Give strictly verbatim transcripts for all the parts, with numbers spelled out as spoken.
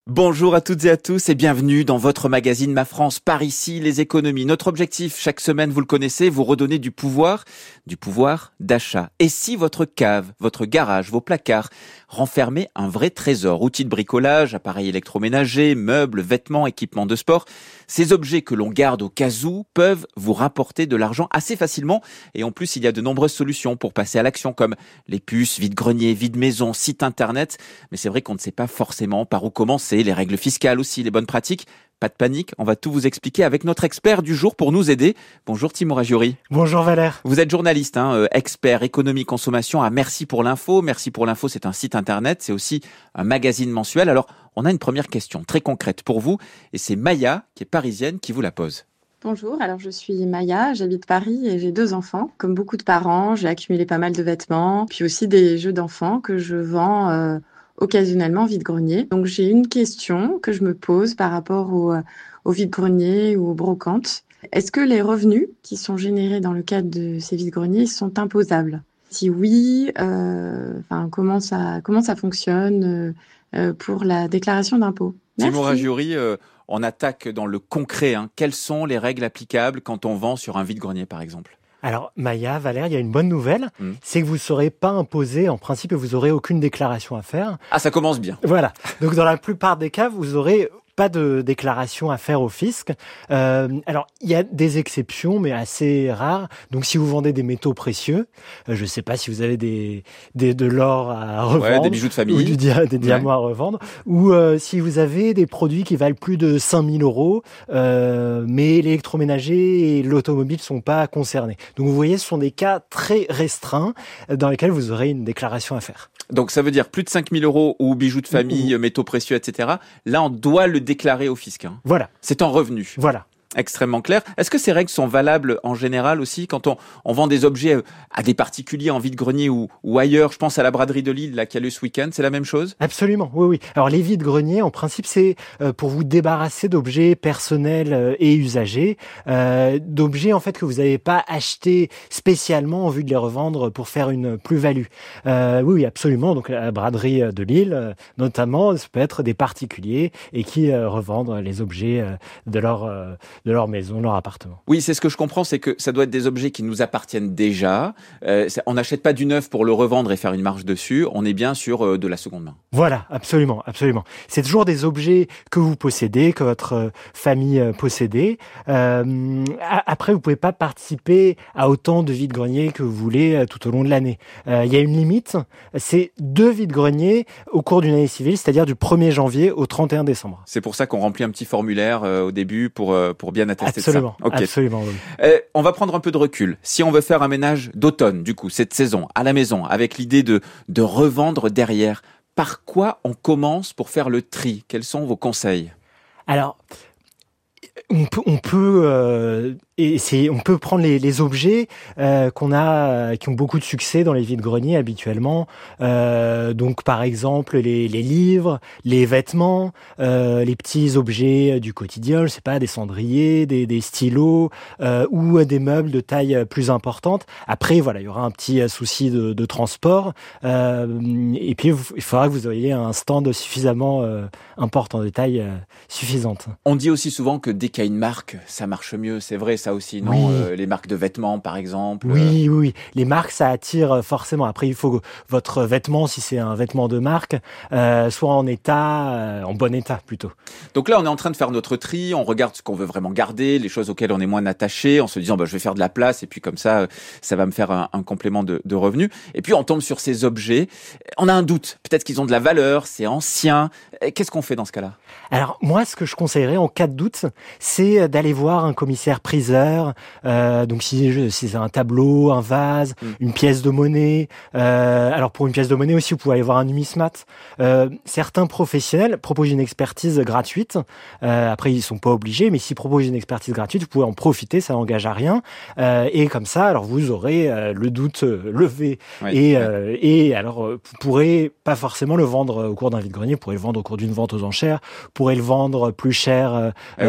Bonjour à toutes et à tous et bienvenue dans votre magazine Ma France par ici, les économies. Notre objectif, chaque semaine, vous le connaissez, vous redonner du pouvoir, du pouvoir d'achat. Et si votre cave, votre garage, vos placards renfermaient un vrai trésor, outils de bricolage, appareils électroménagers, meubles, vêtements, équipements de sport, ces objets que l'on garde au cas où peuvent vous rapporter de l'argent assez facilement. Et en plus, il y a de nombreuses solutions pour passer à l'action comme les puces, vide-grenier, vide-maison, site internet. Mais c'est vrai qu'on ne sait pas forcément par où commencer. Les règles fiscales aussi, les bonnes pratiques. Pas de panique, on va tout vous expliquer avec notre expert du jour pour nous aider. Bonjour Timur Agiori. Bonjour Valère. Vous êtes journaliste, hein, euh, expert économie consommation à Merci pour l'info. Merci pour l'info, c'est un site internet, c'est aussi un magazine mensuel. Alors, on a une première question très concrète pour vous et c'est Maya, qui est parisienne, qui vous la pose. Bonjour, alors je suis Maya, j'habite Paris et j'ai deux enfants. Comme beaucoup de parents, j'ai accumulé pas mal de vêtements, puis aussi des jeux d'enfants que je vends euh, occasionnellement vide-grenier. Donc j'ai une question que je me pose par rapport au, au vide-grenier ou aux brocantes. Est-ce que les revenus qui sont générés dans le cadre de ces vide-greniers sont imposables? Si oui, euh, enfin, comment ça, comment ça fonctionne euh, pour la déclaration d'impôt? Timur Agiori, euh, on attaque dans le concret. Hein. Quelles sont les règles applicables quand on vend sur un vide-grenier par exemple? Alors, Maya, Valère, il y a une bonne nouvelle, mmh. c'est que vous ne serez pas imposé, en principe, vous n'aurez aucune déclaration à faire. Ah, ça commence bien. Voilà. Donc, dans la plupart des cas, vous aurez pas de déclaration à faire au fisc. Euh, alors, il y a des exceptions, mais assez rares. Donc, si vous vendez des métaux précieux, euh, je ne sais pas si vous avez des, des de l'or à revendre, ouais, des bijoux de famille, ou du dia- des diamants ouais. à revendre, ou euh, si vous avez des produits qui valent plus de cinq mille euros, euh, mais l'électroménager et l'automobile sont pas concernés. Donc, vous voyez, ce sont des cas très restreints dans lesquels vous aurez une déclaration à faire. Donc, ça veut dire plus de cinq mille euros ou bijoux de famille, mmh. métaux précieux, et cetera. Là, on doit le déclarer au fisc. Hein. Voilà. C'est en revenu. Voilà. Extrêmement clair. Est-ce que ces règles sont valables en général aussi quand on, on vend des objets à des particuliers en vide-grenier ou, ou ailleurs? Je pense à la braderie de Lille là, qui a lieu ce week-end. C'est la même chose? Absolument, oui, oui. Alors les vide-greniers, en principe, c'est euh, pour vous débarrasser d'objets personnels euh, et usagers, euh, d'objets en fait que vous n'avez pas achetés spécialement en vue de les revendre pour faire une plus-value. Euh, oui, oui, absolument. Donc la braderie de Lille, euh, notamment, ça peut être des particuliers et qui euh, revendent les objets euh, de leur euh, de leur maison, leur appartement. Oui, c'est ce que je comprends, c'est que ça doit être des objets qui nous appartiennent déjà. Euh, on n'achète pas du neuf pour le revendre et faire une marge dessus. On est bien sur euh, de la seconde main. Voilà, absolument, absolument. C'est toujours des objets que vous possédez, que votre euh, famille euh, possédait. Euh, après, vous pouvez pas participer à autant de vide-greniers que vous voulez euh, tout au long de l'année. Euh, il y a une limite, c'est deux vide-greniers au cours d'une année civile, c'est-à-dire du premier janvier au trente et un décembre. C'est pour ça qu'on remplit un petit formulaire euh, au début pour euh, pour bien attester absolument, de ça. Okay. Absolument, oui. Euh, on va prendre un peu de recul. Si on veut faire un ménage d'automne, du coup, cette saison, à la maison, avec l'idée de, de revendre derrière, par quoi on commence pour faire le tri? Quels sont vos conseils? Alors, on peut, on peut euh, essayer, on peut prendre les, les objets euh, qu'on a, qui ont beaucoup de succès dans les vide-greniers habituellement. Euh, donc, par exemple, les, les livres, les vêtements, euh, les petits objets du quotidien, je sais pas, des cendriers, des, des stylos euh, ou des meubles de taille plus importante. Après, voilà, il y aura un petit souci de, de transport. Euh, et puis, il faudra que vous ayez un stand suffisamment euh, important, de taille euh, suffisante. On dit aussi souvent que dès qu'il y a une marque, ça marche mieux. C'est vrai, ça aussi, non? Oui. euh, Les marques de vêtements, par exemple. Oui, oui, oui. Les marques, ça attire forcément. Après, il faut que votre vêtement, si c'est un vêtement de marque, euh, soit en état, euh, en bon état plutôt. Donc là, on est en train de faire notre tri. On regarde ce qu'on veut vraiment garder, les choses auxquelles on est moins attaché, en se disant, bah, je vais faire de la place et puis comme ça, ça va me faire un, un complément de, de revenus. Et puis, on tombe sur ces objets. On a un doute. Peut-être qu'ils ont de la valeur, c'est ancien. Qu'est-ce qu'on fait dans ce cas-là? Alors, moi, ce que je conseillerais en cas de doute, c'est d'aller voir un commissaire priseur. Euh, donc, si, si c'est un tableau, un vase, mmh. une pièce de monnaie. Euh, alors, pour une pièce de monnaie aussi, vous pouvez aller voir un numismat. Euh, certains professionnels proposent une expertise gratuite. Euh, après, ils sont pas obligés, mais s'ils proposent une expertise gratuite, vous pouvez en profiter, ça n'engage à rien. Euh, et comme ça, alors vous aurez euh, le doute levé. Oui, et, oui. euh, et alors, vous pourrez pas forcément le vendre au cours d'un vide-grenier, vous pourrez le vendre au cours d'une vente aux enchères, vous pourrez le vendre plus cher euh, ah oui. euh, sur Internet.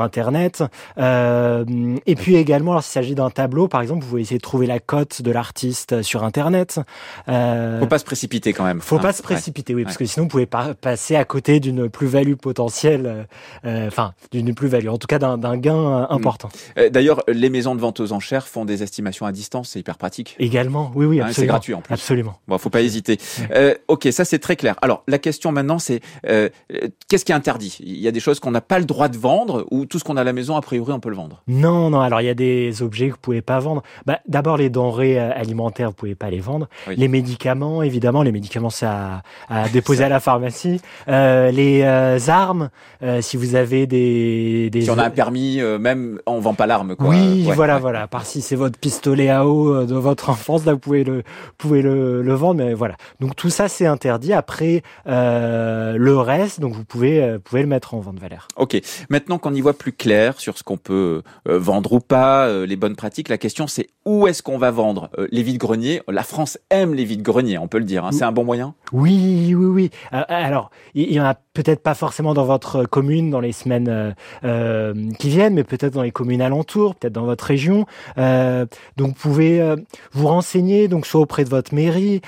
Internet. Euh, et puis également, alors s'il s'agit d'un tableau, par exemple, vous pouvez essayer de trouver la cote de l'artiste sur Internet. Euh, faut pas se précipiter quand même. Faut hein. pas se précipiter, oui, parce ouais. que sinon vous pouvez pas passer à côté d'une plus-value potentielle, euh, enfin d'une plus-value, en tout cas d'un, d'un gain important. Mmh. D'ailleurs, les maisons de vente aux enchères font des estimations à distance, c'est hyper pratique. Également, oui, oui, absolument. Hein, c'est gratuit en plus. Absolument. Bon, faut pas hésiter. Ouais. Euh, ok, ça c'est très clair. Alors la question maintenant, c'est euh, qu'est-ce qui est interdit ? Il y a des choses qu'on n'a pas le droit de vendre ou tout ce qu'on a à la maison, a priori, on peut le vendre ? Non, non. Alors il y a des objets que vous pouvez pas vendre. Bah, d'abord les denrées alimentaires, vous pouvez pas les vendre. Oui. Les médicaments, évidemment, les médicaments c'est à, à déposer à la pharmacie. Euh, les euh, armes, euh, si vous avez des, des si on a un permis, euh, même on vend pas l'arme, quoi. Oui, ouais, voilà, ouais. voilà. Par si c'est votre pistolet à eau de votre enfance, là vous pouvez le, pouvez le, le vendre, mais voilà. Donc tout ça c'est interdit. Après euh, le reste, donc vous pouvez, euh, pouvez le mettre en vente, Valère. Ok. Maintenant qu'on y voit plus clair sur ce qu'on peut euh, vendre ou pas, euh, les bonnes pratiques, la question c'est où est-ce qu'on va vendre euh, les vides-greniers ? La France aime les vides-greniers, on peut le dire. Hein. C'est un bon moyen ? Oui, oui, oui. Euh, alors, il y en a peut-être pas forcément dans votre commune dans les semaines euh, euh, qui viennent, mais peut-être dans les communes alentours, peut-être dans votre région. Euh, donc, vous pouvez euh, vous renseigner, donc soit auprès de votre mairie,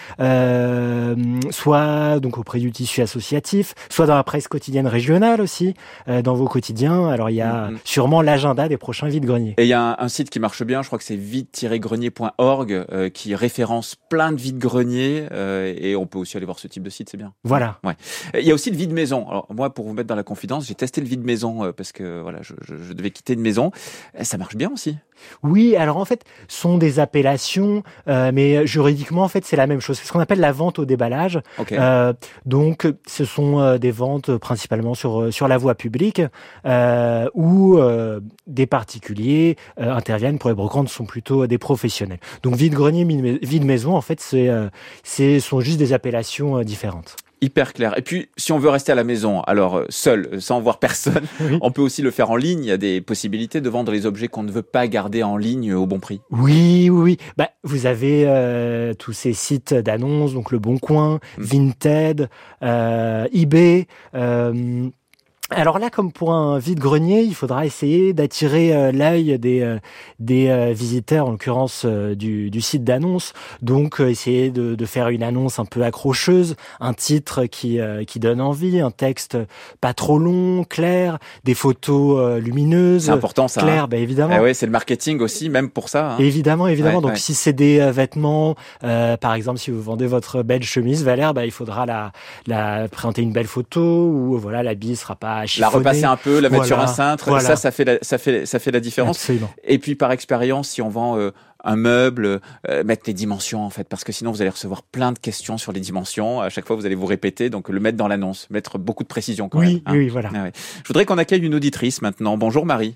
euh, soit donc auprès du tissu associatif, soit dans la presse quotidienne régionale aussi, euh, dans vos quotidiens. Alors, il y a mm-hmm. sûrement l'agenda des prochains vides-greniers. Et il y a un, un site qui marche bien, je crois que c'est vide tiret grenier point org, euh, qui référence plein de vides-greniers, euh, et on peut aussi aller voir ce type de site, c'est bien. Voilà. Ouais. Il y a aussi le vide-maison. Alors moi, pour vous mettre dans la confidence, j'ai testé le vide-maison euh, parce que voilà, je, je, je devais quitter une maison. Et ça marche bien aussi. Oui, alors en fait, sont des appellations, euh, mais juridiquement, en fait, c'est la même chose. C'est ce qu'on appelle la vente au déballage. Okay. Euh, donc, ce sont euh, des ventes principalement sur sur la voie publique, euh, où euh, des particuliers euh, interviennent. Pour les brocantes, sont plutôt des professionnels. Donc, vide-grenier, vide-maison, en fait, c'est euh, c'est sont juste des appellations euh, différentes. Hyper clair. Et puis, si on veut rester à la maison, alors seul, sans voir personne, oui. on peut aussi le faire en ligne. Il y a des possibilités de vendre les objets qu'on ne veut pas garder en ligne au bon prix. Oui, oui, oui. Bah, vous avez euh, tous ces sites d'annonces, donc Le Bon Coin, mmh. Vinted, euh, eBay. Euh, Alors là, comme pour un vide-grenier, il faudra essayer d'attirer euh, l'œil des euh, des euh, visiteurs, en l'occurrence euh, du, du site d'annonce. Donc, euh, essayer de, de faire une annonce un peu accrocheuse, un titre qui euh, qui donne envie, un texte pas trop long, clair, des photos euh, lumineuses. C'est important ça. Clair, hein. bah évidemment. Eh ouais, c'est le marketing aussi, même pour ça. Hein. Évidemment, évidemment. Ouais, Donc, ouais. si c'est des euh, vêtements, euh, par exemple, si vous vendez votre belle chemise, Valère, bah il faudra la la présenter une belle photo ou voilà, l'habit sera pas la repasser un peu, la mettre voilà, sur un cintre, voilà. ça, ça fait la, ça fait, ça fait la différence. Absolument. Et puis par expérience, si on vend euh, un meuble, euh, mettre les dimensions en fait, parce que sinon vous allez recevoir plein de questions sur les dimensions. À chaque fois, vous allez vous répéter, donc le mettre dans l'annonce, mettre beaucoup de précision quand oui, même. Oui, hein. voilà. Ah ouais. Je voudrais qu'on accueille une auditrice maintenant. Bonjour Marie.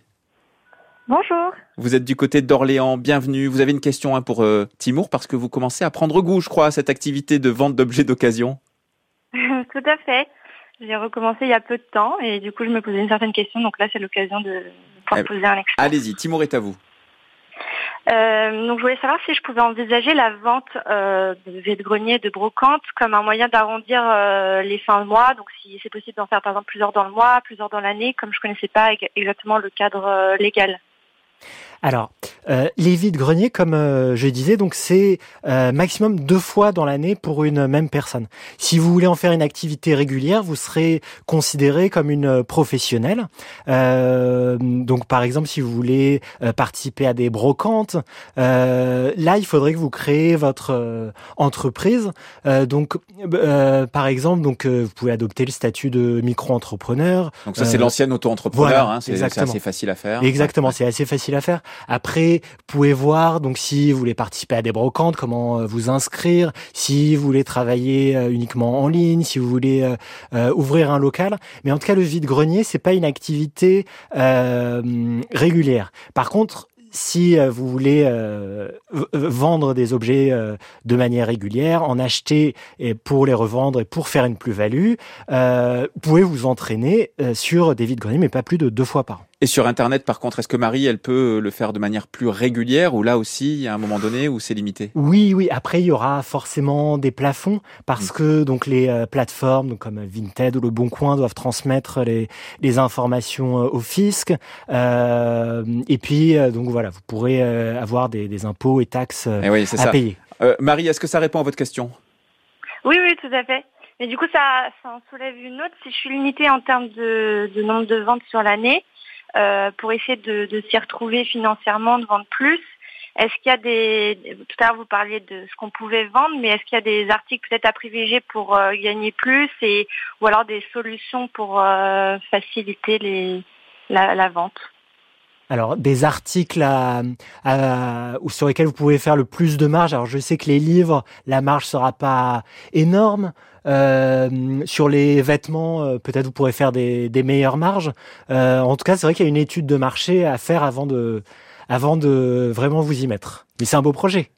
Bonjour. Vous êtes du côté d'Orléans, bienvenue. Vous avez une question hein, pour euh, Timour parce que vous commencez à prendre goût, je crois, à cette activité de vente d'objets d'occasion. Tout à fait. J'ai recommencé il y a peu de temps et du coup je me posais une certaine question, donc là c'est l'occasion de pouvoir eh, poser un expert. Allez-y, Timour est à vous. Euh, donc je voulais savoir si je pouvais envisager la vente euh, de vide-grenier, de brocante comme un moyen d'arrondir euh, les fins de mois, donc si c'est possible d'en faire par exemple plusieurs dans le mois, plusieurs dans l'année, comme je connaissais pas exactement le cadre euh, légal. Alors, euh, les vides-greniers, comme euh, je disais, donc c'est euh, maximum deux fois dans l'année pour une même personne. Si vous voulez en faire une activité régulière, vous serez considéré comme une professionnelle. Euh, donc, par exemple, si vous voulez euh, participer à des brocantes, euh, là, il faudrait que vous créez votre euh, entreprise. Euh, donc, euh, par exemple, donc euh, vous pouvez adopter le statut de micro-entrepreneur. Donc ça, c'est euh, l'ancienne auto-entrepreneur. Voilà, hein, c'est, c'est assez facile à faire. Exactement, ouais. c'est assez facile à faire. Après, vous pouvez voir, donc si vous voulez participer à des brocantes, comment euh, vous inscrire, si vous voulez travailler euh, uniquement en ligne, si vous voulez euh, euh, ouvrir un local. Mais en tout cas, le vide-grenier, c'est pas une activité euh, régulière. Par contre, si euh, vous voulez euh, v- vendre des objets euh, de manière régulière, en acheter et pour les revendre et pour faire une plus-value, euh, vous pouvez vous entraîner euh, sur des vides-greniers, mais pas plus de deux fois par an. Et sur Internet, par contre, est-ce que Marie, elle peut le faire de manière plus régulière ou là aussi, il y a un moment donné où c'est limité? Oui, oui. Après, il y aura forcément des plafonds parce mmh. que donc les euh, plateformes donc, comme Vinted ou Le Bon Coin doivent transmettre les, les informations euh, au fisc. Euh, et puis, euh, donc voilà, vous pourrez euh, avoir des, des impôts et taxes euh, et oui, c'est à ça. payer. Euh, Marie, est-ce que ça répond à votre question? Oui, oui, tout à fait. Mais du coup, ça, ça en soulève une autre. Si je suis limitée en termes de, de nombre de ventes sur l'année, Euh, pour essayer de, de s'y retrouver financièrement, de vendre plus. Est-ce qu'il y a des... Tout à l'heure, vous parliez de ce qu'on pouvait vendre, mais est-ce qu'il y a des articles peut-être à privilégier pour euh, gagner plus et, ou alors des solutions pour euh, faciliter les, la, la vente? Alors, des articles à, à, ou sur lesquels vous pouvez faire le plus de marge. Alors, je sais que les livres, la marge sera pas énorme. Euh, sur les vêtements, euh, peut-être vous pourrez faire des, des meilleures marges. Euh, en tout cas, c'est vrai qu'il y a une étude de marché à faire avant de, avant de vraiment vous y mettre. Mais c'est un beau projet.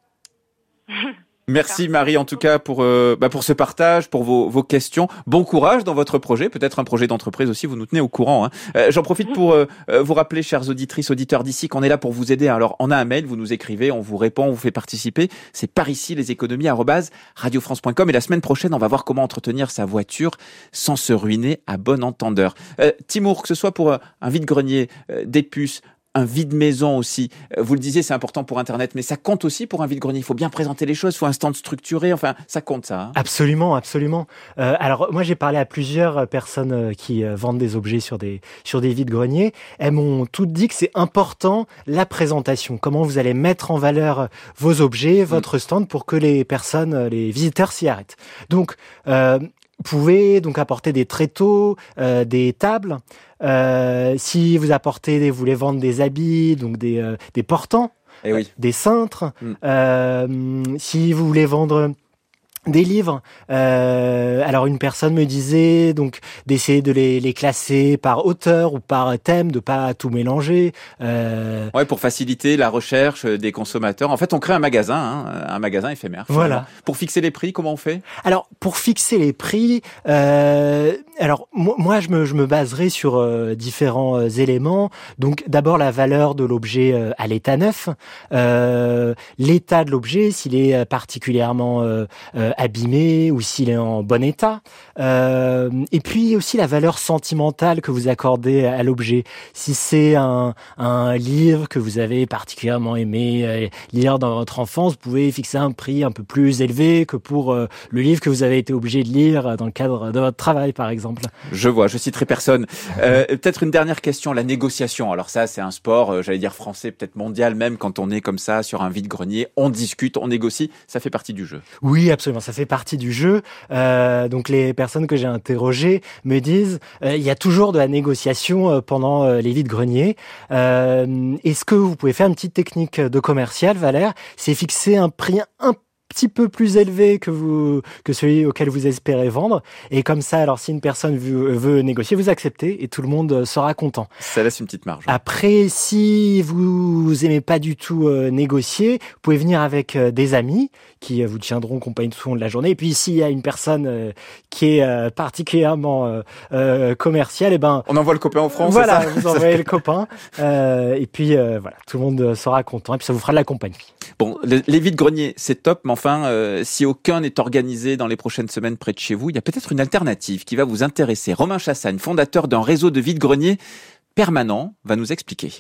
Merci Marie en tout cas pour euh, bah pour ce partage, pour vos, vos questions. Bon courage dans votre projet, peut-être un projet d'entreprise aussi, vous nous tenez au courant. Hein. Euh, j'en profite pour euh, vous rappeler, chères auditrices, auditeurs d'ici, qu'on est là pour vous aider. Alors on a un mail, vous nous écrivez, on vous répond, on vous fait participer. C'est par ici les économies arobase radio france point com et la semaine prochaine on va voir comment entretenir sa voiture sans se ruiner à bon entendeur. Euh, Timour, que ce soit pour euh, un vide-grenier, euh, des puces, un vide-maison aussi. Vous le disiez, c'est important pour Internet, mais ça compte aussi pour un vide-grenier. Il faut bien présenter les choses, il faut un stand structuré. Enfin, ça compte, ça. Hein. Absolument, absolument. Euh, alors, moi, j'ai parlé à plusieurs personnes qui euh, vendent des objets sur des sur des vide-greniers. Elles m'ont toutes dit que c'est important la présentation. Comment vous allez mettre en valeur vos objets, votre stand, pour que les personnes, les visiteurs s'y arrêtent. Donc, euh, vous pouvez donc apporter des tréteaux, euh, des tables. Euh, si vous apportez, vous voulez vendre des habits, donc des, euh, des portants, eh oui. euh, des cintres. Mm. Euh, si vous voulez vendre des livres, euh, alors une personne me disait donc d'essayer de les, les classer par auteur ou par thème, de pas tout mélanger. Euh... Ouais, pour faciliter la recherche des consommateurs. En fait, on crée un magasin, hein, un magasin éphémère. Finalement. Voilà. Pour fixer les prix, comment on fait? Alors, pour fixer les prix, euh, alors moi je me je me baserai sur euh, différents euh, éléments. Donc d'abord la valeur de l'objet euh, à l'état neuf, euh, l'état de l'objet s'il est particulièrement euh, euh, abîmé ou s'il est en bon état. Euh, et puis aussi la valeur sentimentale que vous accordez à l'objet. Si c'est un, un livre que vous avez particulièrement aimé euh, lire dans votre enfance, vous pouvez fixer un prix un peu plus élevé que pour euh, le livre que vous avez été obligé de lire dans le cadre de votre travail, par exemple. Je vois, je citerai personne. Euh, peut-être une dernière question, la négociation. Alors ça, c'est un sport, euh, j'allais dire français, peut-être mondial même, quand on est comme ça sur un vide-grenier, on discute, on négocie, ça fait partie du jeu. Oui, absolument. Ça fait partie du jeu. Euh, donc les personnes que j'ai interrogées me disent euh, il y a toujours de la négociation euh, pendant euh, les vides-greniers. Euh, est-ce que vous pouvez faire une petite technique de commercial, Valère? C'est fixer un prix un petit peu plus élevé que vous que celui auquel vous espérez vendre, et comme ça, alors si une personne veut, veut négocier, vous acceptez et tout le monde sera content. Ça laisse une petite marge. Après, si vous aimez pas du tout euh, négocier, vous pouvez venir avec euh, des amis qui euh, vous tiendront compagnie tout au long de la journée. Et puis s'il y a une personne euh, qui est euh, particulièrement euh, euh, commerciale, et ben on envoie le copain en France. Voilà, c'est ça vous envoyez le copain, euh, et puis euh, voilà, tout le monde sera content et puis ça vous fera de la compagnie. Bon, les, les vides-greniers, c'est top, mais enfin, euh, si aucun n'est organisé dans les prochaines semaines près de chez vous, il y a peut-être une alternative qui va vous intéresser. Romain Chassagne, fondateur d'un réseau de vide-greniers permanent, va nous expliquer.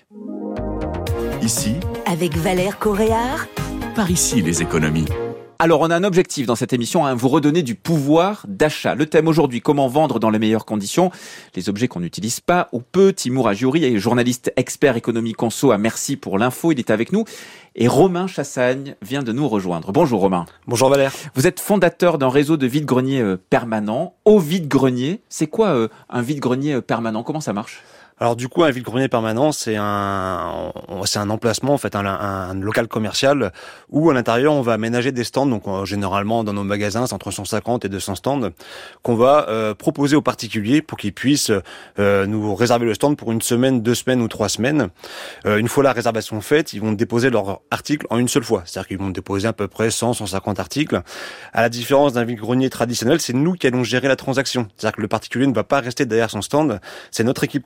Ici, avec Valère Coréard, par ici les économies. Alors, on a un objectif dans cette émission, hein, vous redonner du pouvoir d'achat. Le thème aujourd'hui, comment vendre dans les meilleures conditions les objets qu'on n'utilise pas ou peu. Timour Agiouri est journaliste expert économie conso à Merci pour l'info, il est avec nous. Et Romain Chassagne vient de nous rejoindre. Bonjour Romain. Bonjour Valère. Vous êtes fondateur d'un réseau de vide-greniers euh, permanents. Au vide-grenier, c'est quoi euh, un vide-grenier euh, permanent? Comment ça marche? Alors du coup, un vide-grenier permanent, c'est un, c'est un emplacement, en fait, un, un local commercial où à l'intérieur on va aménager des stands. Donc euh, généralement dans nos magasins, c'est entre cent cinquante et deux cents stands qu'on va euh, proposer aux particuliers pour qu'ils puissent euh, nous réserver le stand pour une semaine, deux semaines ou trois semaines. Euh, une fois la réservation faite, ils vont déposer leurs articles en une seule fois. C'est-à-dire qu'ils vont déposer à peu près cent, cent cinquante articles. À la différence d'un vide-grenier traditionnel, c'est nous qui allons gérer la transaction. C'est-à-dire que le particulier ne va pas rester derrière son stand. C'est notre équipe commerciale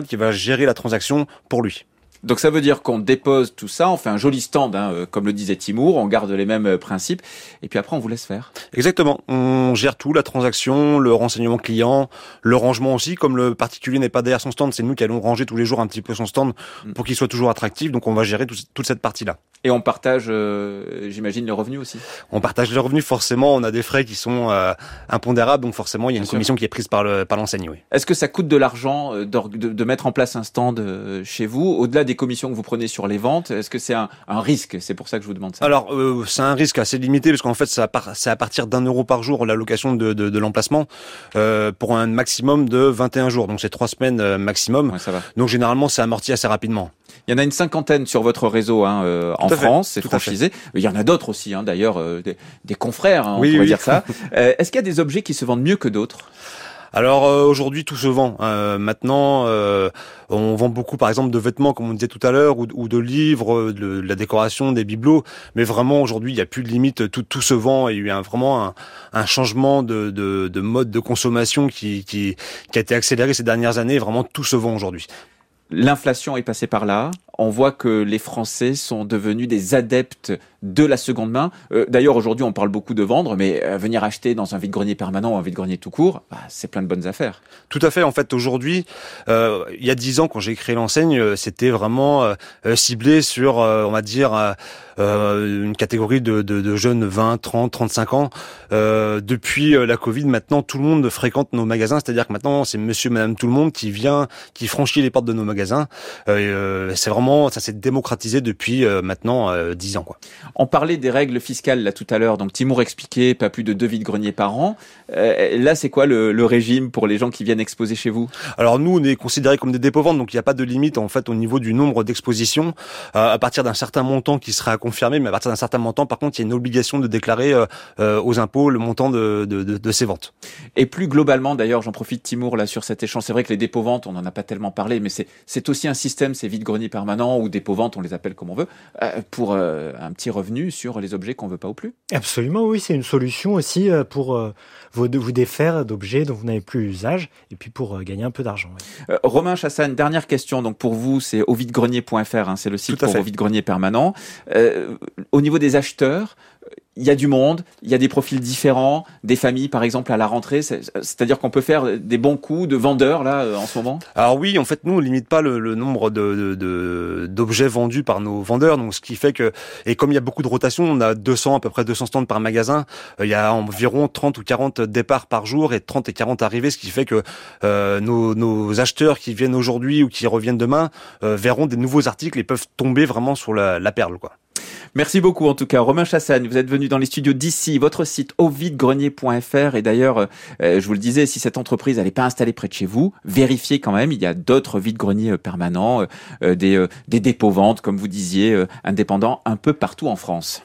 qui va gérer la transaction pour lui. Donc ça veut dire qu'on dépose tout ça, on fait un joli stand, hein, euh, comme le disait Timour, on garde les mêmes euh, principes, et puis après on vous laisse faire. Exactement, on gère tout, la transaction, le renseignement client, le rangement aussi, comme le particulier n'est pas derrière son stand, c'est nous qui allons ranger tous les jours un petit peu son stand pour qu'il soit toujours attractif, donc on va gérer tout, toute cette partie-là. Et on partage, euh, j'imagine, les revenus aussi. On partage les revenus, forcément, on a des frais qui sont euh, impondérables, donc forcément il y a une Bien commission sûr. qui est prise par, le, par l'enseigne. Oui. Est-ce que ça coûte de l'argent euh, de, de, de mettre en place un stand euh, chez vous, au-delà des commissions que vous prenez sur les ventes? Est-ce que c'est un, un risque? C'est pour ça que je vous demande ça. Alors, euh, c'est un risque assez limité, parce qu'en fait, ça part, c'est à partir d'un euro par jour l'allocation de, de, de l'emplacement, euh, pour un maximum de vingt et un jours, donc c'est trois semaines euh, maximum. Ouais, ça va. Donc généralement, c'est amorti assez rapidement. Il y en a une cinquantaine sur votre réseau hein, euh, en France, c'est franchisé. Il y en a d'autres aussi, hein, d'ailleurs, euh, des, des confrères, hein, oui, on pourrait oui. dire ça. Euh, est-ce qu'il y a des objets qui se vendent mieux que d'autres? Alors euh, aujourd'hui tout se vend. Euh, maintenant euh, on vend beaucoup par exemple de vêtements comme on disait tout à l'heure ou, ou de livres, de, de la décoration, des bibelots. Mais vraiment aujourd'hui il n'y a plus de limite, tout, tout se vend. Il y a eu un, vraiment un, un changement de, de, de mode de consommation qui, qui, qui a été accéléré ces dernières années. Vraiment tout se vend aujourd'hui. L'inflation est passée par là. On voit que les Français sont devenus des adeptes de la seconde main. Euh, d'ailleurs, aujourd'hui, on parle beaucoup de vendre, mais euh, venir acheter dans un vide-grenier permanent ou un vide-grenier tout court, bah, c'est plein de bonnes affaires. Tout à fait. En fait, aujourd'hui, euh, il y a dix ans, quand j'ai créé l'enseigne, c'était vraiment euh, ciblé sur, euh, on va dire, euh, une catégorie de, de, de jeunes vingt, trente, trente-cinq ans. Euh, depuis la Covid, maintenant, tout le monde fréquente nos magasins. C'est-à-dire que maintenant, c'est monsieur, madame, tout le monde qui vient, qui franchit les portes de nos magasins. Euh, c'est vraiment ça s'est démocratisé depuis euh, maintenant euh, dix ans, quoi. On parlait des règles fiscales là tout à l'heure, donc Timour expliquait pas plus de deux vide-greniers par an. Euh, là, c'est quoi le, le régime pour les gens qui viennent exposer chez vous? Alors nous, on est considérés comme des dépôt-ventes, donc il n'y a pas de limite en fait au niveau du nombre d'expositions. Euh, à partir d'un certain montant qui sera à confirmer, mais à partir d'un certain montant, par contre, il y a une obligation de déclarer euh, euh, aux impôts le montant de, de, de, de ces ventes. Et plus globalement, d'ailleurs, j'en profite Timour là sur cet échange. C'est vrai que les dépôts-ventes, on n'en a pas tellement parlé, mais c'est c'est aussi un système, ces vide-greniers permanents ou dépôt-vente, on les appelle comme on veut, euh, pour euh, un petit revenu sur les objets qu'on veut pas ou plus. Absolument, oui, c'est une solution aussi euh, pour euh, vous, vous défaire d'objets dont vous n'avez plus usage et puis pour euh, gagner un peu d'argent. Oui. Euh, Romain Chassagne, dernière question. Donc pour vous, c'est au vide grenier point f r, hein, c'est le site pour vos vide-greniers permanents. Euh, au niveau des acheteurs, il y a du monde, il y a des profils différents, des familles par exemple à la rentrée, c'est, c'est-à-dire qu'on peut faire des bons coups de vendeurs là euh, en ce moment. Alors oui, en fait nous on limite pas le, le nombre de, de, de d'objets vendus par nos vendeurs, donc ce qui fait que, et comme il y a beaucoup de rotation, on a deux cents à peu près deux cents stands par magasin, euh, il y a environ trente ou quarante départs par jour et trente et quarante arrivées, ce qui fait que euh, nos, nos acheteurs qui viennent aujourd'hui ou qui reviennent demain euh, verront des nouveaux articles et peuvent tomber vraiment sur la, la perle, quoi. Merci beaucoup en tout cas. Romain Chassagne, vous êtes venu dans les studios d'ici, votre site au vide grenier point f r, et d'ailleurs, euh, je vous le disais, si cette entreprise n'est pas installée près de chez vous, vérifiez quand même, il y a d'autres vide-greniers permanents, euh, des, euh, des dépôts-ventes, comme vous disiez, euh, indépendants un peu partout en France.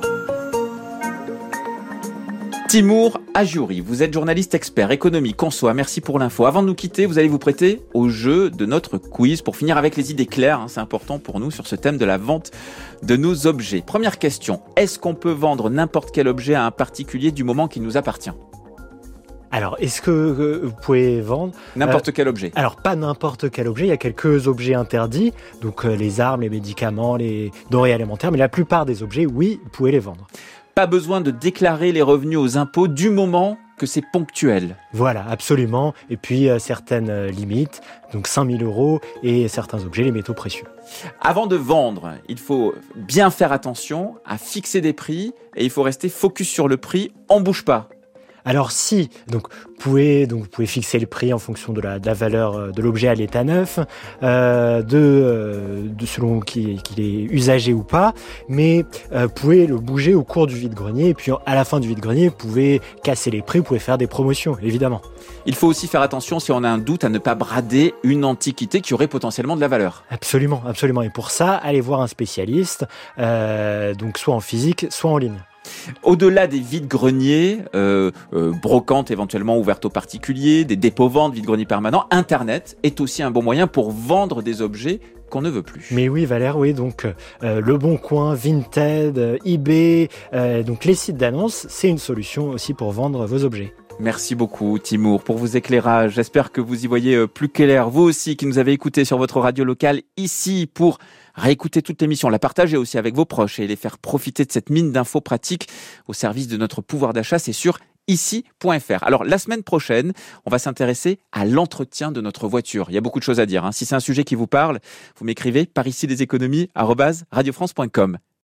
Timour Ajouri, vous êtes journaliste expert, économie, conso, merci pour l'info. Avant de nous quitter, vous allez vous prêter au jeu de notre quiz pour finir avec les idées claires, hein, c'est important pour nous sur ce thème de la vente de nos objets. Première question, est-ce qu'on peut vendre n'importe quel objet à un particulier du moment qu'il nous appartient ? Alors, est-ce que euh, vous pouvez vendre N'importe euh, quel objet. Alors, pas n'importe quel objet. Il y a quelques objets interdits, donc euh, les armes, les médicaments, les denrées alimentaires, mais la plupart des objets, oui, vous pouvez les vendre. Pas besoin de déclarer les revenus aux impôts du moment que c'est ponctuel. Voilà, absolument. Et puis, euh, certaines euh, limites, donc cinq mille euros, et certains objets, les métaux précieux. Avant de vendre, il faut bien faire attention à fixer des prix et il faut rester focus sur le prix, on bouge pas. Alors si, donc vous pouvez donc vous pouvez fixer le prix en fonction de la, de la valeur de l'objet à l'état neuf, euh, de, euh, de selon qu'il, qu'il est usagé ou pas, mais euh, vous pouvez le bouger au cours du vide-grenier et puis à la fin du vide-grenier, vous pouvez casser les prix, vous pouvez faire des promotions, évidemment. Il faut aussi faire attention si on a un doute à ne pas brader une antiquité qui aurait potentiellement de la valeur. Absolument, absolument. Et pour ça, allez voir un spécialiste, euh, donc soit en physique, soit en ligne. Au-delà des vides-greniers, euh, euh, brocantes éventuellement ouvertes aux particuliers, des dépôts-ventes, vide-greniers permanents, Internet est aussi un bon moyen pour vendre des objets qu'on ne veut plus. Mais oui, Valère, oui, donc euh, Le Bon Coin, Vinted, euh, eBay, euh, donc les sites d'annonces, c'est une solution aussi pour vendre vos objets. Merci beaucoup Timour pour vos éclairages. J'espère que vous y voyez plus clair. Vous aussi qui nous avez écoutés sur votre radio locale ici pour réécouter toute l'émission, la partager aussi avec vos proches et les faire profiter de cette mine d'infos pratiques au service de notre pouvoir d'achat. C'est sur ici point f r. Alors la semaine prochaine, on va s'intéresser à l'entretien de notre voiture. Il y a beaucoup de choses à dire. Hein. Si c'est un sujet qui vous parle, vous m'écrivez par ici les économies arobase radio france point com.